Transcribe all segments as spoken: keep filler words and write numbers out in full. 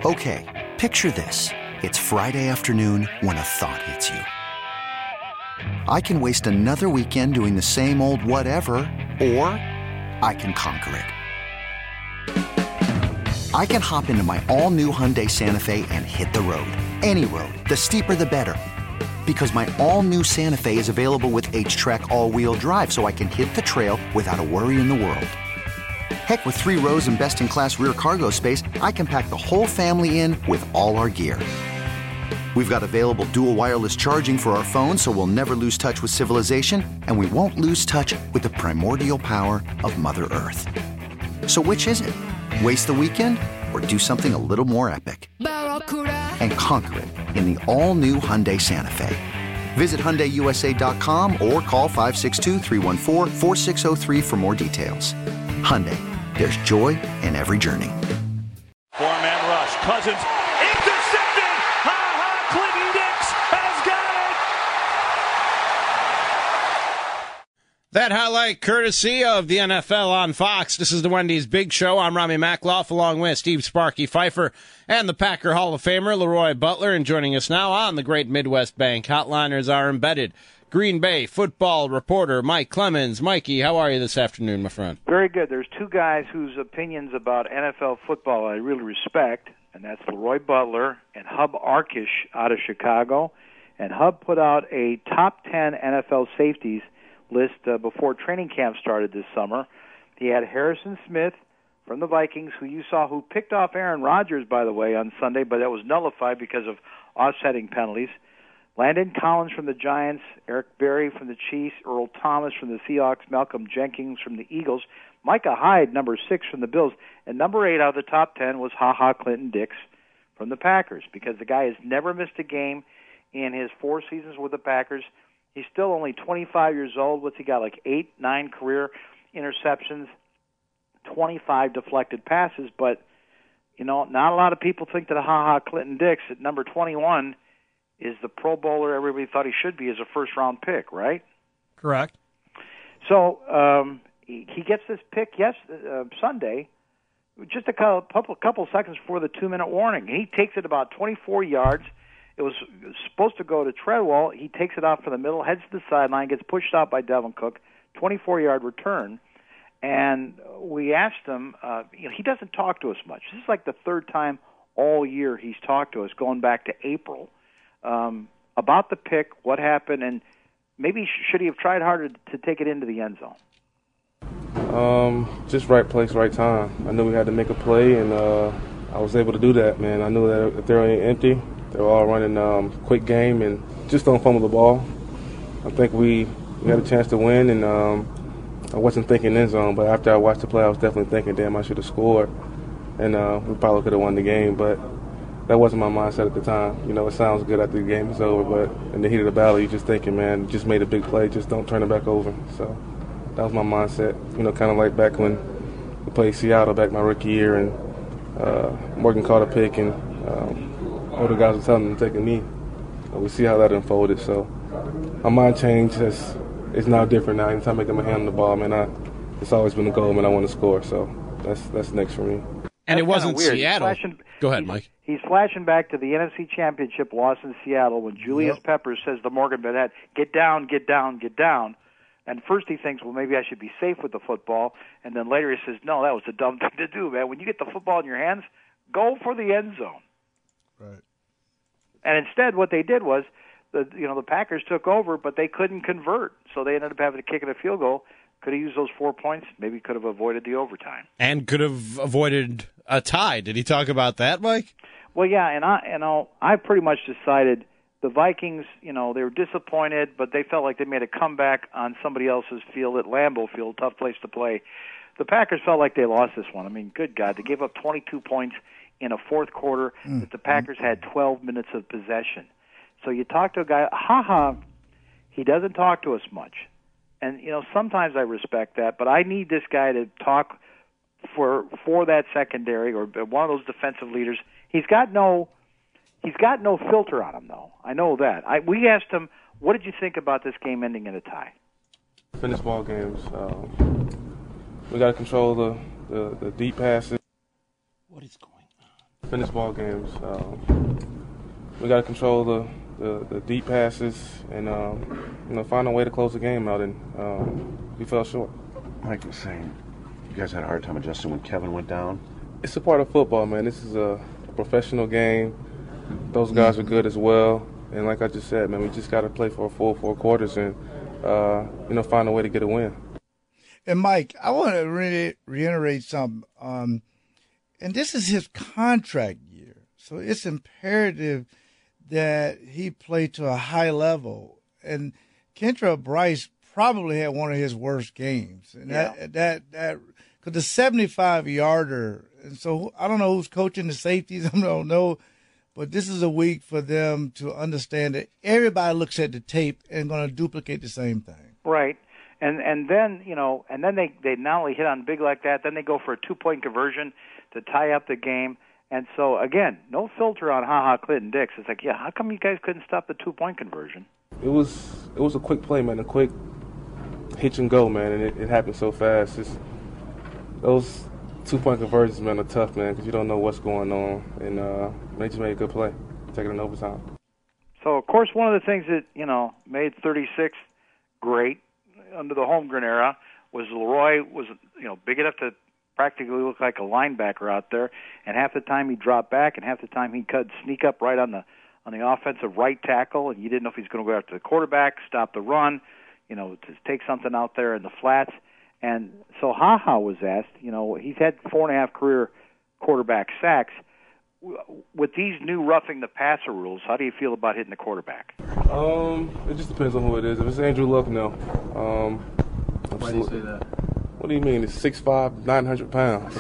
Okay, picture this. It's Friday afternoon when a thought hits you. I can waste another weekend doing the same old whatever, or I can conquer it. I can hop into my all-new Hyundai Santa Fe and hit the road. Any road. The steeper, the better. Because my all-new Santa Fe is available with H-Track all-wheel drive, so I can hit the trail without a worry in the world. Heck, with three rows and best-in-class rear cargo space, I can pack the whole family in with all our gear. We've got available dual wireless charging for our phones, so we'll never lose touch with civilization, and we won't lose touch with the primordial power of Mother Earth. So which is it? Waste the weekend or do something a little more epic? And conquer it in the all-new Hyundai Santa Fe. Visit Hyundai U S A dot com or call five six two, three one four, four six zero three for more details. Hyundai, there's joy in every journey. Four-man rush. Cousins intercepted. Ha ha! Clinton Dix has got it. That highlight courtesy of the N F L on Fox. This is the Wendy's Big Show. I'm Rami Makloff along with Steve Sparky Pfeiffer and the Packer Hall of Famer Leroy Butler. And joining us now on the Great Midwest Bank Hotline is our embedded Green Bay football reporter, Mike Clemens. Mikey, how are you this afternoon, my friend? Very good. There's two guys whose opinions about N F L football I really respect, and that's Leroy Butler and Hub Arkish out of Chicago. And Hub put out a top ten N F L safeties list uh, before training camp started this summer. He had Harrison Smith from the Vikings, who you saw, who picked off Aaron Rodgers, by the way, on Sunday, but that was nullified because of offsetting penalties. Landon Collins from the Giants, Eric Berry from the Chiefs, Earl Thomas from the Seahawks, Malcolm Jenkins from the Eagles, Micah Hyde, number six from the Bills, and number eight out of the top ten was Ha Ha Clinton Dix from the Packers, because the guy has never missed a game in his four seasons with the Packers. He's still only twenty-five years old. What's he got, like eight, nine career interceptions, twenty-five deflected passes, but, you know, not a lot of people think that Ha Ha Clinton Dix at number twenty-one is the Pro Bowler everybody thought he should be as a first-round pick, right? Correct. So um, he, he gets this pick yes uh, Sunday, just a couple, couple seconds before the two-minute warning. He takes it about twenty-four yards. It was supposed to go to Treadwell. He takes it out for the middle, heads to the sideline, gets pushed out by Devin Cook, twenty-four-yard return. And we asked him, uh, you know, he doesn't talk to us much. This is like the third time all year he's talked to us, going back to April. Um, about the pick, what happened, and maybe should he have tried harder to take it into the end zone? Um, just right place, right time. I knew we had to make a play, and uh, I was able to do that, man. I knew that if they're empty, they were all running um, quick game and just don't fumble the ball. I think we, we had a chance to win, and um, I wasn't thinking end zone, but after I watched the play, I was definitely thinking, damn, I should have scored, and uh, we probably could have won the game, but that wasn't my mindset at the time. You know, it sounds good after the game is over, but in the heat of the battle, you're just thinking, man, just made a big play, just don't turn it back over. So that was my mindset. You know, kind of like back when we played Seattle back my rookie year, and uh, Morgan caught a pick, and um, older guys were telling him to take a knee. And we see how that unfolded. So my mind changed. It's, it's now different now. Anytime I get my hand on the ball, man, I, it's always been the goal, man, I want to score. So that's that's next for me. And That's it wasn't weird. Seattle. Flashing, Go ahead, he's, Mike. He's flashing back to the N F C Championship loss in Seattle when Julius Yep. Peppers says to Morgan Burnett, get down, get down, get down. And first he thinks, well, maybe I should be safe with the football. And then later he says, no, that was a dumb thing to do, man. When you get the football in your hands, go for the end zone. Right. And instead what they did was, the you know, the Packers took over, but they couldn't convert. So they ended up having to kick it a field goal. Could have used those four points. Maybe could have avoided the overtime. And could have avoided a tie. Did he talk about that, Mike? Well, yeah, and I, you know, I pretty much decided the Vikings, you know, they were disappointed, but they felt like they made a comeback on somebody else's field at Lambeau Field, tough place to play. The Packers felt like they lost this one. I mean, good God, they gave up twenty-two points in a fourth quarter mm. that the Packers had twelve minutes of possession. So you talk to a guy, ha-ha, he doesn't talk to us much. And, you know, sometimes I respect that, but I need this guy to talk for for that secondary or one of those defensive leaders. He's got no he's got no filter on him, though. I know that. I, we asked him, what did you think about this game ending in a tie? Finish ball games. Um, we got to control the, the, the deep passes. What is going on? Finish ball games. Um, we got to control the, the, the deep passes and um, you know find a way to close the game out, and um, we fell short. Mike was saying you guys had a hard time adjusting when Kevin went down. It's a part of football, man. This is a, a professional game. Those guys are good as well, and like I just said, man, we just got to play for a full four quarters and uh, you know find a way to get a win. And Mike, I want to re- reiterate something. Um, and this is his contract year, so it's imperative that he play to a high level. And Kentrell Brice probably had one of his worst games, and Yeah. that that that because the seventy-five yarder. And so I don't know who's coaching the safeties. I don't know, but this is a week for them to understand that everybody looks at the tape and going to duplicate the same thing. Right. And and then, you know, and then they, they not only hit on big like that, then they go for a two-point conversion to tie up the game. And so, again, no filter on Ha-Ha Clinton Dix. It's like, yeah, how come you guys couldn't stop the two-point conversion? It was it was a quick play, man, a quick hitch and go, man, and it, it happened so fast. It's, those two-point conversions, man, are tough, man, because you don't know what's going on. And uh, they just made a good play, taking it in overtime. So, of course, one of the things that, you know, made thirty-six great under the Holmgren era was Leroy was, you know, big enough to practically look like a linebacker out there, and half the time he'd drop back, and half the time he'd cut, sneak up right on the on the offensive right tackle, and you didn't know if he was going to go after the quarterback, stop the run, you know, to take something out there in the flats. And so Ha-Ha was asked, you know, he's had four and a half career quarterback sacks. With these new roughing the passer rules, how do you feel about hitting the quarterback? Um, it just depends on who it is. If it's Andrew Luck, no. Um, Why do you say that? What do you mean? It's six five, nine hundred pounds.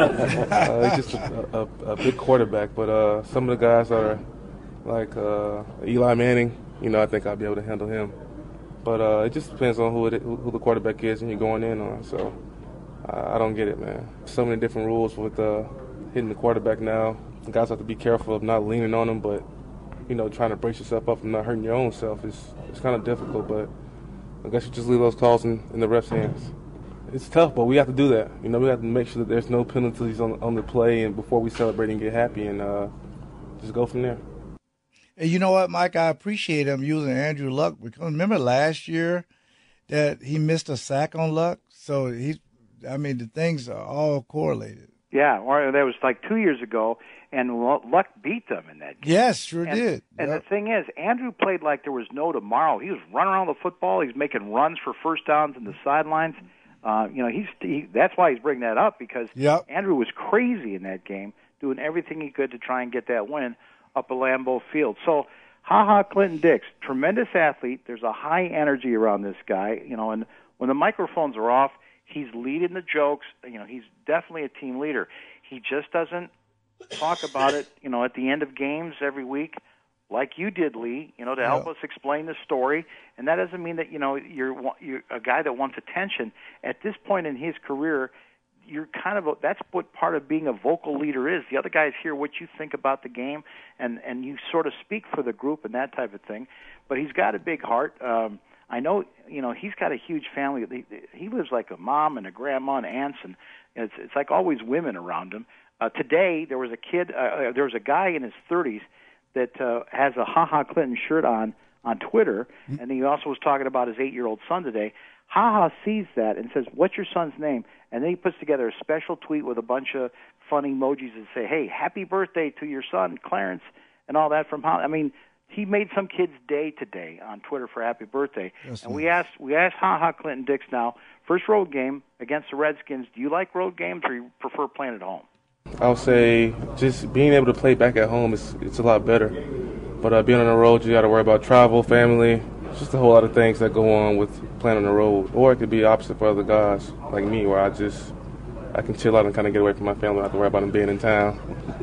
uh, he's just a, a, a big quarterback. But uh, some of the guys that are like uh, Eli Manning, you know, I think I'll be able to handle him. But uh, it just depends on who it, who the quarterback is and you're going in on. So uh, I don't get it, man. So many different rules with uh, hitting the quarterback now. Guys have to be careful of not leaning on them, but, you know, trying to brace yourself up from not hurting your own self is it's kind of difficult. But I guess you just leave those calls in, in the ref's hands. It's tough, but we have to do that. You know, we have to make sure that there's no penalties on, on the play and before we celebrate and get happy and uh, just go from there. And you know what, Mike? I appreciate him using Andrew Luck because remember last year that he missed a sack on Luck? So he, I mean, the things are all correlated. Yeah, or that was like two years ago, and Luck beat them in that game. Yes, sure and, did. And yep. the thing is, Andrew played like there was no tomorrow. He was running around the football. He's making runs for first downs in the sidelines. Uh, you know, he's he, that's why he's bringing that up because yep. Andrew was crazy in that game, doing everything he could to try and get that win up at Lambeau Field. So, Ha-Ha Clinton Dix, tremendous athlete. There's a high energy around this guy. You know, and when the microphones are off, he's leading the jokes. You know, he's definitely a team leader. He just doesn't talk about it, you know, at the end of games every week like you did, Lee, you know, to help yeah. us explain the story. And that doesn't mean that, you know, you're, you're a guy that wants attention. At this point in his career, you're kind of a, that's what part of being a vocal leader is. The other guys hear what you think about the game, and, and you sort of speak for the group and that type of thing. But he's got a big heart. Um, I know, you know, he's got a huge family. He, he lives like a mom and a grandma and aunts, and it's, it's like always women around him. Uh, today, there was a kid, uh, there was a guy in his thirties that uh, has a Ha-Ha Clinton shirt on on Twitter, mm-hmm. and he also was talking about his eight-year-old son today. Ha-Ha sees that and says, "What's your son's name?" And then he puts together a special tweet with a bunch of fun emojis that say, "Hey, happy birthday to your son, Clarence," and all that from Ha. I mean, he made some kid's day today on Twitter for happy birthday. That's and nice. we asked we asked Ha-Ha Clinton Dix now, first road game against the Redskins. Do you like road games or you prefer playing at home? I would say just being able to play back at home is it's a lot better. But uh, being on the road, you got to worry about travel, family, just a whole lot of things that go on with playing on the road. Or it could be opposite for other guys like me, where I just I can chill out and kind of get away from my family. I don't have to worry about them being in town.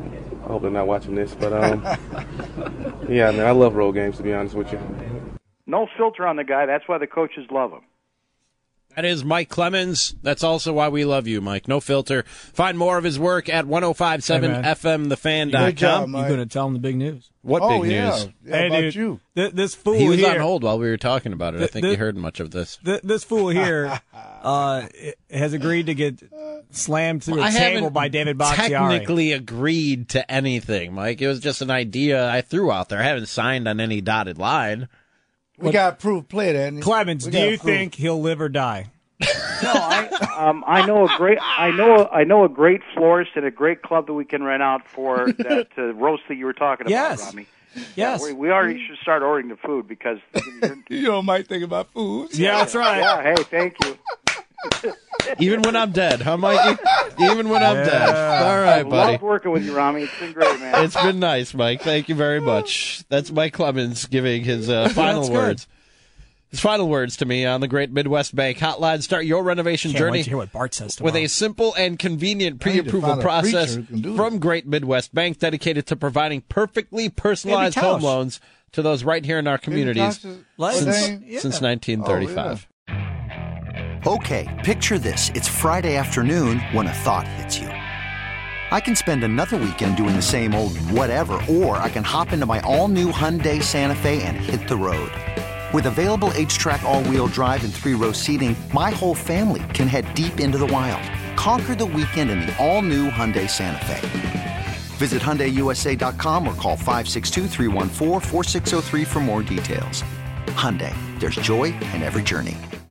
I hope they're not watching this, but um, yeah, man, I love road games, to be honest with you. No filter on the guy. That's why the coaches love him. That is Mike Clemens. That's also why we love you, Mike. No filter. Find more of his work at ten fifty-seven Hey, F M the fan dot com. Good job, You're Mike. going to tell him the big news. What oh, big yeah. news? Yeah, Hey, about dude, you. th- this fool He was here, on hold while we were talking about it. I Th- think th- you heard much of this. th- this fool here uh, has agreed to get slammed through a I table haven't by David Bakhtiari. technically agreed to anything, Mike. It was just an idea I threw out there. I haven't signed on any dotted line. We got proof play that. Clemens, We do got you proof. think he'll live or die? No, I um, I know a great I know I know a great florist and a great club that we can rent out for that uh, roast that you were talking about, Yes. Rami. Yes. Yeah, we, we already should start ordering the food because you're, You don't might think about food. Yeah, that's right. yeah. Hey, thank you. Even when I'm dead, huh, Mikey? Even when I'm Yeah. dead. All right, I buddy. love working with you, Rami. It's been great, man. It's been nice, Mike. Thank you very much. That's Mike Clemens giving his uh, final That's good. words. His final words to me on the Great Midwest Bank Hotline. Start your renovation Can't journey wait to hear what Bart says with tomorrow. a simple and convenient I need to pre-approval find a process preacher who can do from that. Great Midwest Bank, dedicated to providing perfectly personalized Maybe home Tausch. loans to those right here in our communities Let's- since, yeah. since nineteen thirty-five. Okay, picture this. It's Friday afternoon when a thought hits you. I can spend another weekend doing the same old whatever, or I can hop into my all-new Hyundai Santa Fe and hit the road. With available H-Track all-wheel drive and three-row seating, my whole family can head deep into the wild. Conquer the weekend in the all-new Hyundai Santa Fe. Visit Hyundai U S A dot com or call five six two, three one four, four six zero three for more details. Hyundai, there's joy in every journey.